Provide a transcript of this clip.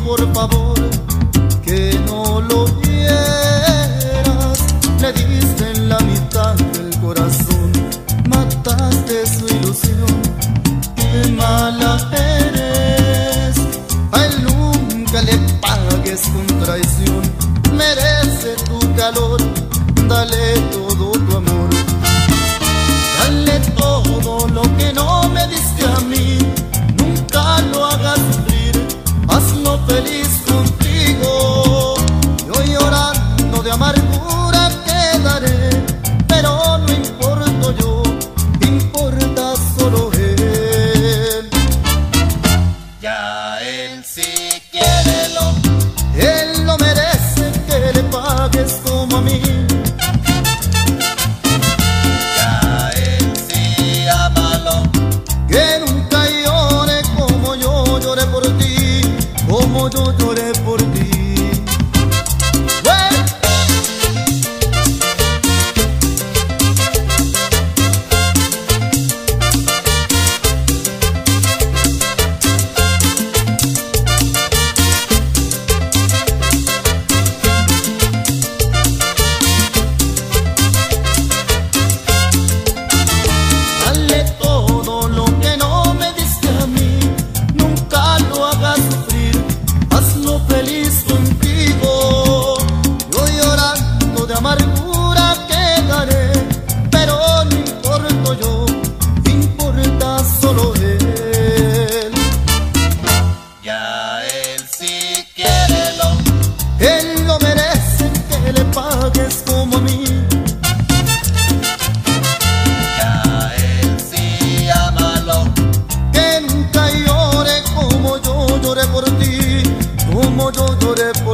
por favor, que no lo hieras. Le diste en la mitad del corazón, mataste su ilusión. Qué mala eres, a él nunca le pagues con traición. Merece tu calor, dale todo tu amor. Dale todo lo que no me diste a mí, nunca lo hagas sufrir, hazlo feliz contigo. Yo llorando de amargura quedaré, pero no importo yo, importa solo él. Ya él sí quiérelo, él no merece que le pagues como a mí. ya él sí ámalo, Que nunca llore como yo lloré por ti, como yo lloré por ti. Dale todo lo que no me diste a mí, nunca lo hagas sufrir, hazlo feliz contigo. Yo llorando de amargura quedaré, pero no importo yo, importa solo él. ya él sí quiérelo, Él no merece que le pagues como a mí. ya él sí ámalo, Que nunca llore como yo lloré por ti, como yo lloré por ti.